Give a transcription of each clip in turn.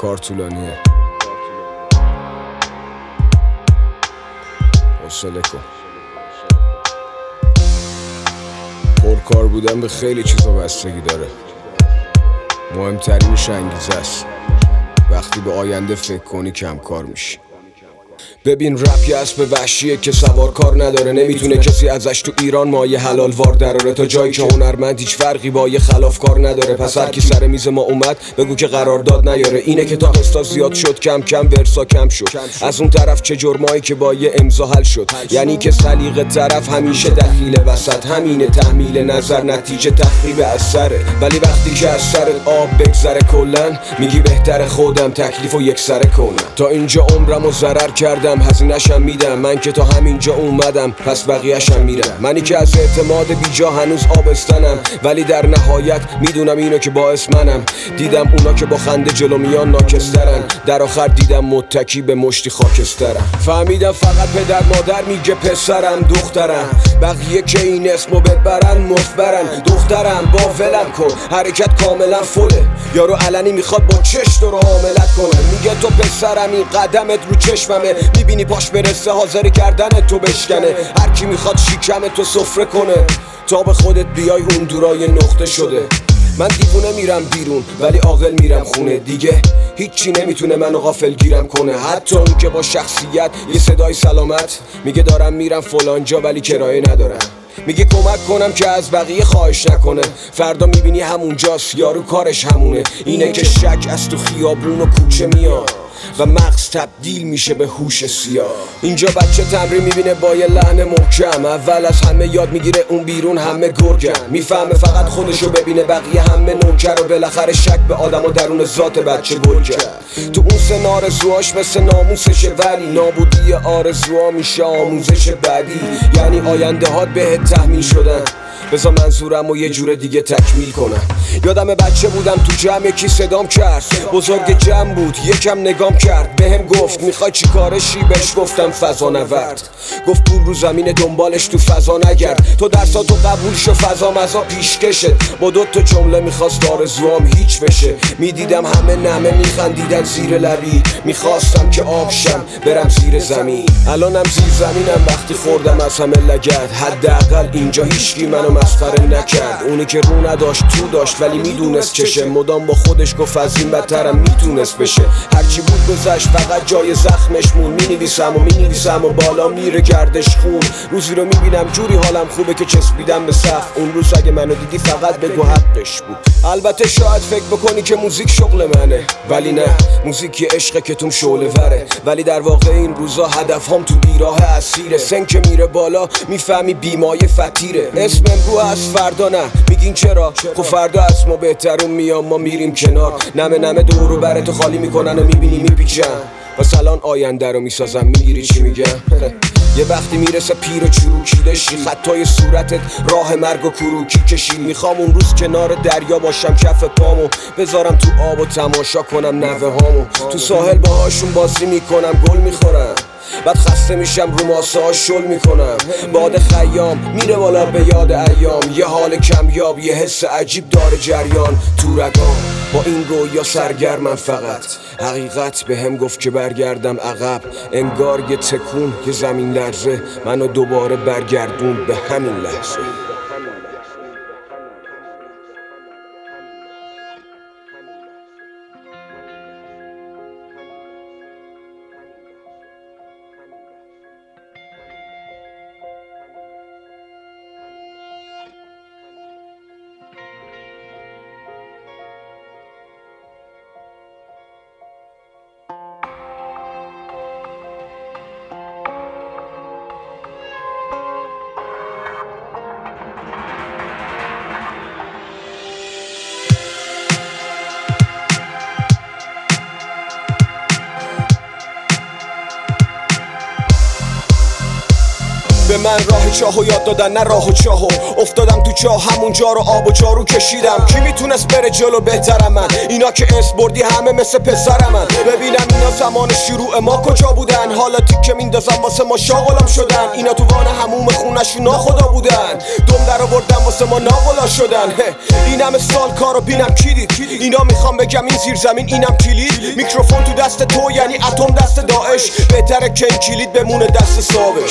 کار طولانیه، حوصله کن. پرکار بودن به خیلی چیزا بستگی داره. مهمترینش انگیزه است. وقتی به آینده فکر کنی کم کار میشی. ببین رپ یه اسب وحشیه که سوار کار نداره. نمیتونه کسی ازش تو ایران مایه حلال وار دراره. تا جایی که هنرمند هیچ فرقی با یه خلاف کار نداره. پس هر کی سر میز ما اومد بگو که قرارداد نیاره. اینه که تا قسطا زیاد شد کم کم ورسا کم شد. از اون طرف چه جرمایی که با یه امضا حل شد. یعنی که سلیقه طرف همیشه دخیل وسط. همینه تحمیل نظر نتیجه تخریب اثره. ولی وقتی که از سرت آب بگذره کلن میگی بهتر خودم تکلیفو یکسره کنم. تا اینجا عمرمو ضرر کردم هزینه‌شم میدم. من که تا همینجا اومدم پس بقیه‌شم میرم. منی که از اعتماد بیجا هنوز آبستنم. ولی در نهایت میدونم اینو که باعث منم. دیدم اونا که با خنده جلو میان ناکسترن. در آخر دیدم متکی به مشتی خاکسترم. فهمیدم فقط پدر مادر میگه پسرم دخترم. بقیه که این اسمو ببرن مفبرن. دخترم با ولم کن حرکت کاملا فله. یارو علنی میخواد با چش تو رو حاملت کنه. میگه تو پسرم این قدمت رو چشممه. میبینی پاش برسه حاضر گردن تو بشکنه. هر کی میخواد شیکم تو سفره کنه تا به خودت بیای اون دورای نقطه شده. من دیوونه میرم بیرون ولی عاقل میرم خونه. دیگه هیچی نمیتونه منو غافل گیرم کنه. حتی اون که با شخصیت یه صدای سلامت میگه دارم میرم فلان جا ولی کرایه ندارم. میگه کمک کنم که از بقیه خواهش نکنه. فردا میبینی همونجاست یارو کارش همونه. اینه که شک از تو خیابون و کوچه میاد و مغز تبدیل میشه به هوش سیاه. اینجا بچه تمرین میبینه با یه لحن محکم. اول از همه یاد میگیره اون بیرون همه گرگن. میفهمه فقط خودشو ببینه بقیه همه نوکر. و بالاخره شک به آدم و درون ذات بچه گل کرد. تو اون سن آرزوهاش مثل ناموسشه ولی نابودی آرزوها میشه آموزش بعدی. یعنی آینده هات بهت تحمیل شدن. بذار منظورم و یه جور دیگه تکمیل کنم. یادم بچه بودم تو جمع یکی صدام کرد. بزرگ جمع بود یکم نگام کرد. بهم گفت میخوای چی کارشی؟ بهش گفتم فضا نورد. گفت پول رو زمین دنبالش تو فضا نگرد. تو درساتو قبول شو فضا مزا پیشکشت. با دوتا جمله میخواست آرزوام هیچ بشه. میدیدم همه نمه میخندیدن زیر لبی. میخواستم که آبشم برم زیر زمین. الانم زیر زمینم وقتی خوردم از همه لگد. حداقل اینجا هیچکی منو مسخره نکرد. اونی که رو نداشت تو داشت ولی میدونست چشه. مدام با خودش گفت از این بدترم میتونست بشه. هرچی بود گذشت فقط جای زخمش مون. مینویسم و بالا میره گردش خون. روزی رو میبینم جوری حالم خوبه که چسبیدم به سقف. اون روز اگه منو دیدی فقط بگو حقش بود. البته شاید فکر بکنی که موزیک شغل منه ولی نه. موزیک یه عشقه که توم شعله وره. ولی در واقع این روزا هدفم تو بیراه اسیره. سن که میره بالا میفهمی بیمایه فتیره. اسم امرو از فردا نه. میگین چرا؟ خب فردا از ما بهترون میام ما میریم کنار. نمه دورو براتو خالی میکنن و میبینی میپیچن. پس الان آینده رو میسازم. میگیری چی میگم؟ یه وقتی میرسه پیر و چروکی دشی. خطای صورتت راه مرگ و کروکی کشی. میخوام اون روز کنار دریا باشم کف پامو بذارم تو آب و تماشا کنم نوه هامو. تو ساحل باهاشون بازی میکنم گل میخورم. بعد خسته میشم رو ماسه ها شل میکنم. باد خیام میره بالا به یاد ایام. یه حال کمیاب یه حس عجیب داره جریان تو رگام. با این رویا سرگرمم فقط. حقیقت به هم گفت که برگردم عقب. انگار یه تکون یه زمین لرزه منو دوباره برگردون به همین لحظه. به من راه چاهو یاد دادن نه راه و چاهو. افتادم تو چاه همونجا رو آب و جارو کشیدم. کی میتونست بره جلو بهترم من؟ اینا که اسم بردی همه مثل پسرم من. ببینم اینا زمان شروع ما کجا بودن؟ حالا تیکه میندازم واسه ما شاغلام شدن. اینا تو وان هموم خونشون ناخدا بودن. دم در آوردن واسه ما ناغلا شدن. این همه سال کارو بینم کی دید؟ اینا میخوام بگم این زیر زمین اینم کلید. میکروفون تو دست تو یعنی اتم دست داعش. بهتره که این کلید بمونه دست صابش.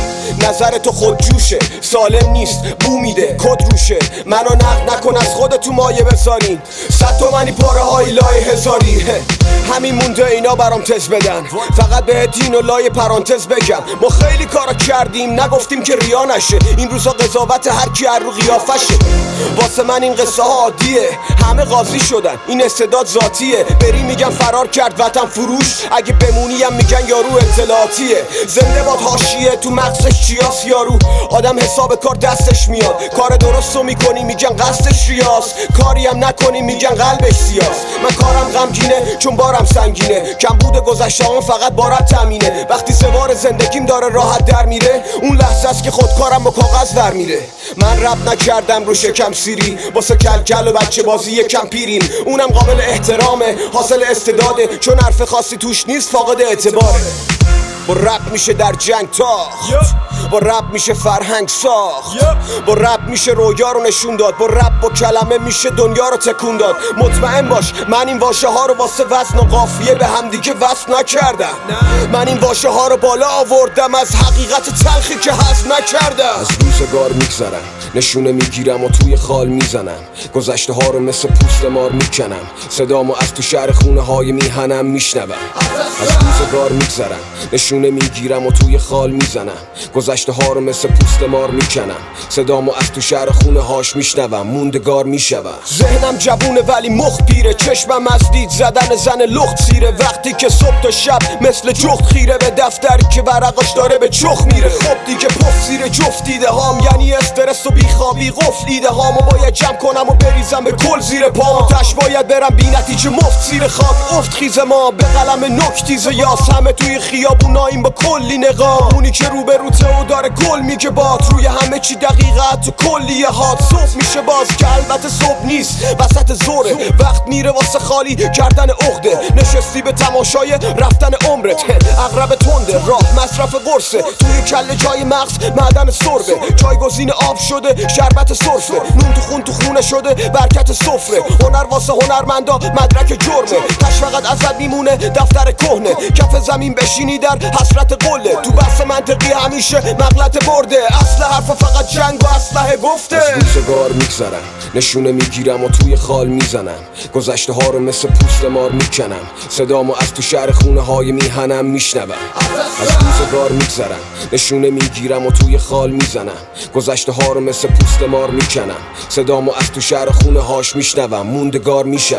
نظر تو خود جوشه، سالم نیست، بو میده، کد روشه. منو نقد نکن از خودتو مایه بذارین. 100 تومنی پاره های لای هزاری. همین مونده اینا برام تز بدن. فقط به دین و لای پرانتز بگم ما خیلی کارا کردیم نگفتیم که ریا نشه. این روزا قضاوت هر کی هر رو قیافشه. واسه من این قصه ها عادیه. همه قاضی شدن این استعداد ذاتیه. بری میگن فرار کرد وطن فروش. اگه بمونیم میگن یارو اطلاعاتیه. زنده باد حاشیه تو مغزش چیاس یارو. آدم حساب کار دستش میاد. کار درستو میکنی میگن قصدش ریاس. کاری هم نکنی میگن قلبش سیاس. من کارم غمگینه چون بارم سنگینه. کم بوده گذشته‌ام فقط بارم تامینه. وقتی سوار زندگیم داره راحت در میره اون لحظه است که خودکارم با کاغذ در میره. من رپ نکردم رو شکم سیری واسه کلکل و بچه بازی یکم پیریم. اونم قابل احترامه حاصل استعداده. چون حرف خاصی توش نیست فاقد اعتباره. با رپ میشه در جنگ تاخت. با رپ میشه فرهنگ ساخت. با رپ میشه رویا رو نشون داد. با رپ با کلمه میشه دنیا رو تکون داد. مطمئن باش من این واژه ها رو واسه وزن و قافیه به هم دیگه وصل نکردم. من این واژه ها رو بالا آوردم از حقیقت تلخی که هضم نکردم. از روزگار میگذرم نشونه میگیرم و توی خال میزنم. گذشته ها رو مثل پوست مار میکنم. صدامو از تو شهر خونه های میهنم میشنوم. از روزگار میگذرم نشونه میگیرم و توی خال میزنم. گذشته ها رو مثل پوست مار میکنم. صدامو از تو شهر خونه هاش میشنوم. موندگار میشوم. ذهنم جوونه ولی مخ پیره. چشمم از دید زدن زن لخت سیره. وقتی که صبح تا شب مثل جخت خیره به دفتر که ورقاش داره به چخ میره. خب دیگه پف زیر جفت دیده هام یعنی استرس و بیخوابی قفل دیده هامو باید جمع کنم و بریزم به کل زیر پام. تش باید برم بی نتیجه مفت زیر خاک افت خیز ما به قلم نکتیز یاس. همه توی خیابوناییم با کلی نقاب. اونی که رو به روته و داره گل میگه باد. روی همه چی دقیقه تو کلیه هات. صبح میشه باز که البته صبح نیست وسط زوره. وقت میره واسه خالی کردن عقده. نشستی به تماشای رفتن عمرت. اغرب تنده راه مصرف قرصه. توی کله جای مغز معدن سربه. جایگزین آب شده شربت سرفه. نون تو خون تو خونه شده برکت سفره. هنر واسه هنرمندا مدرک جرمه. تش فقط ازت میمونه دفتر کهنه. کف زمین بشینی در حسرت قله. تو بحث منطقی همیشه مغلط برده. اصل حرف فقط جنگ و اسلحه گفته. از روزگار میگذرم نشونه میگیرم و توی خال میزنم. گذشته ها رو مثل پوست مار میکنم. صدامو از تو شهر خونه های میهنم میشنوم. از روزگار میگذرم نشونه میگیرم و توی خال میزنم. گذشته ها رو مثل پوست مار میکنم. صدامو از تو شهر خونه هاش میشنوم. موندگار میشوم.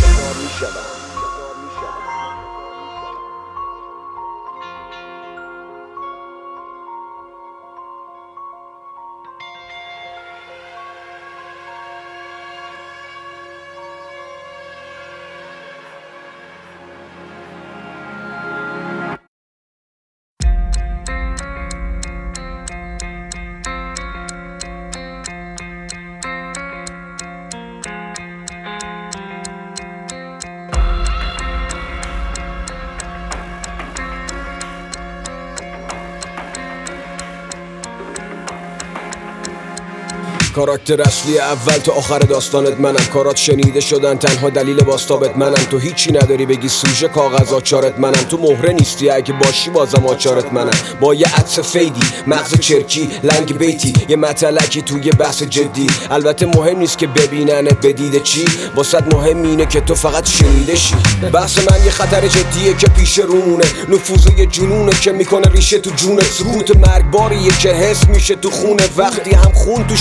کاراکتر اصلی اول تا آخر داستانت منم. کارات شنیده شدن تنها دلیل باستابت منم. تو هیچی نداری بگی سوژه کاغذ آچارت منم. تو مهره نیستی اگه باشی بازم آچارت منم. با یه عطس فیدی مغز چرکی لنگ بیتی یه مطلقی توی بحث جدی. البته مهم نیست که ببیننت بدیده چی. واسط مهم اینه که تو فقط شنیده شی. بحث من یه خطر جدیه که پیش رونه. نفوذ یه جنونه که میکنه ریشه تو جونت. سکوت مرگباریه که حس میشه تو خونه. وقتی هم خون تو شیشه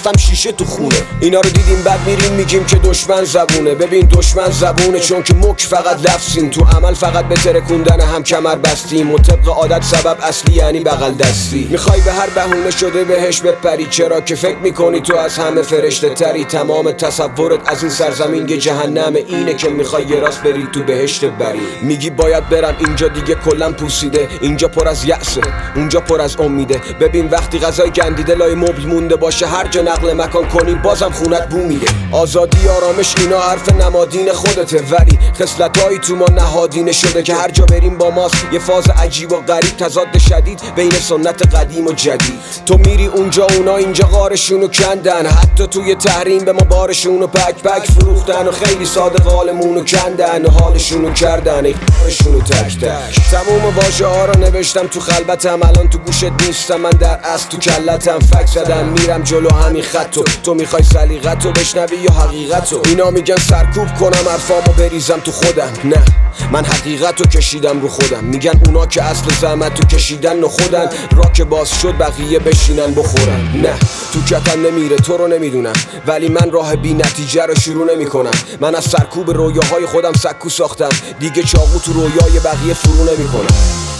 دستم شیشه تو خونه. اینا رو دیدیم بعد میریم میگیم که دشمن زبونه. ببین دشمن زبونه چون که مک فقط لفظیم، تو عمل فقط به ترکوندن هم کمر بستیم و طبق عادت سبب اصلی یعنی بغل دستی. میخوای به هر بهونه شده بهش بپری، چرا که فکر میکنی تو از همه فرشته تری. تمام تصورت از این سرزمین یه جهنمه، اینه که میخوای یه راست بری تو بهشت بری. میگی باید برم اینجا دیگه کلن پوسیده، اینجا پر از یأسه اونجا پر از امیده. ببین وقتی غذای گندیده لای مبل مونده باشه، هر جا نقل مکان کنی بازم خونت بو میده. آزادی آرامش اینا حرف نمادین خودته، ولی خصلتایی تو ما نهادینه شده که هر جا بریم با ماست. یه فاز عجیب و غریب، تضاد شدید بین سنت قدیم و جدید. تو میری اونجا اونا اینجا غارشونو کندن، حتی توی تحریم به ما بارشونو پک پک فروختن و خیلی ساده قالمونو کندن و حالشونو کردن ای قارشونو تک تک. تموم واژه ها رو نوشتم تو خلبتم، الان تو گوشت نیستم، من در اصل تو کلتم. فک زدم میرم جلو همین خطو، تو میخوای سلیقتو بشنوی یا حقیقتو؟ اینا میگن سرکوب کنم حرفامو بریزم تو خودم، نه من حقیقتو کشیدم رو خودم. میگن اونا که اصل زحمتو کشیدن و خودن، را که باز شد بقیه بشینن بخورن. نه تو کتم نمیره تو رو نمیدونم، ولی من راه بی نتیجه رو شروع نمی کنم. من از سرکوب رویاهای خودم سکو ساختم، دیگه چاقو تو رویای بقیه فرو نمی کنم.